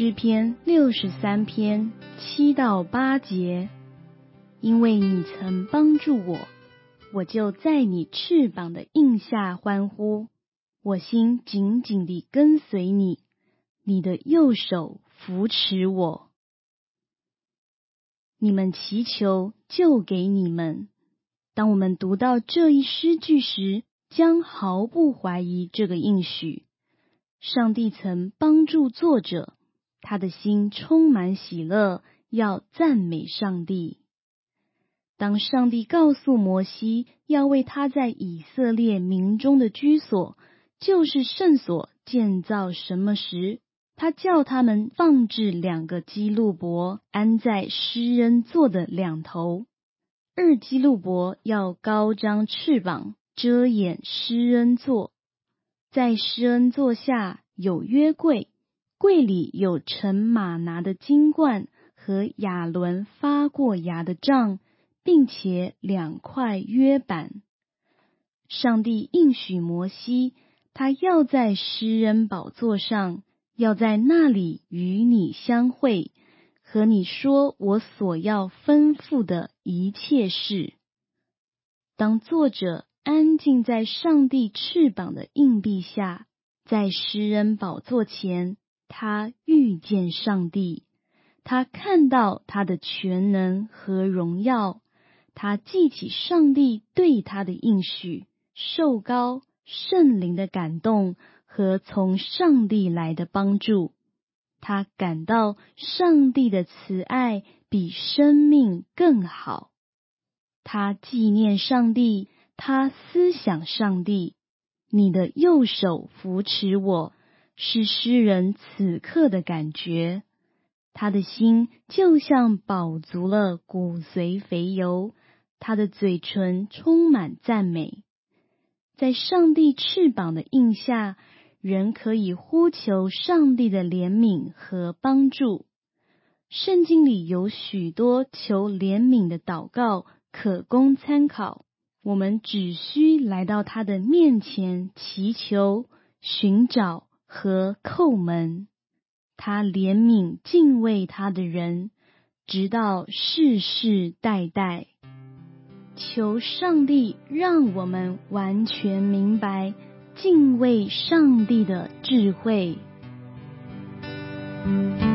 诗篇63篇7到8节。因为你曾帮助我，我就在你翅膀的荫下欢呼，我心紧紧地跟随你，你的右手扶持我。你们祈求，就给你们。当我们读到这一诗句时，将毫不怀疑这个应许。上帝曾帮助作者，他的心充满喜乐，要赞美上帝。当上帝告诉摩西要为他在以色列民中的居所，就是圣所建造什么时，他叫他们放置2个基路伯，安在施恩座的2头。2基路伯要高张翅膀，遮掩施恩座。在施恩座下有约柜，柜里有盛玛拿的金罐和亚伦发过芽的杖，并且2块约板。上帝应许摩西，他要在施恩宝座上，要在那里与你相会，和你说我所要吩咐的一切事。当作者安静在上帝翅膀的荫蔽下，在施恩宝座前，他遇见上帝，他看到他的全能和荣耀，他记起上帝对他的应许，受膏、圣灵的感动和从上帝来的帮助。他感到上帝的慈爱比生命更好。他纪念上帝，他思想上帝。你的右手扶持我，是诗人此刻的感觉。他的心就像饱足了骨髓肥油，他的嘴唇充满赞美。在上帝翅膀的荫下，人可以呼求上帝的怜悯和帮助。圣经里有许多求怜悯的祷告，可供参考。我们只需来到他的面前祈求、寻找和叩门。他怜悯敬畏他的人，直到世世代代。求上帝让我们完全明白敬畏上帝的智慧。